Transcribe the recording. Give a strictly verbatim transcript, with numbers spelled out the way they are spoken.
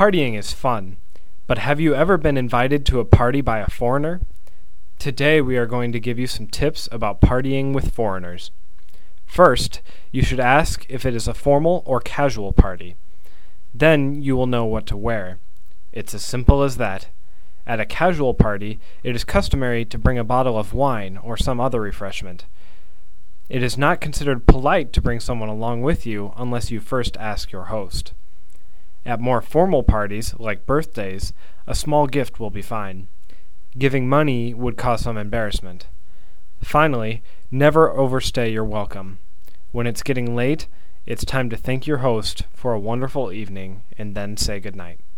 Partying is fun, but have you ever been invited to a party by a foreigner? Today we are going to give you some tips about partying with foreigners. First, you should ask if it is a formal or casual party. Then you will know what to wear. It's as simple as that. At a casual party, it is customary to bring a bottle of wine or some other refreshment. It is not considered polite to bring someone along with you unless you first ask your host. At more formal parties, like birthdays, a small gift will be fine. Giving money would cause some embarrassment. Finally, never overstay your welcome. When it's getting late, it's time to thank your host for a wonderful evening and then say goodnight.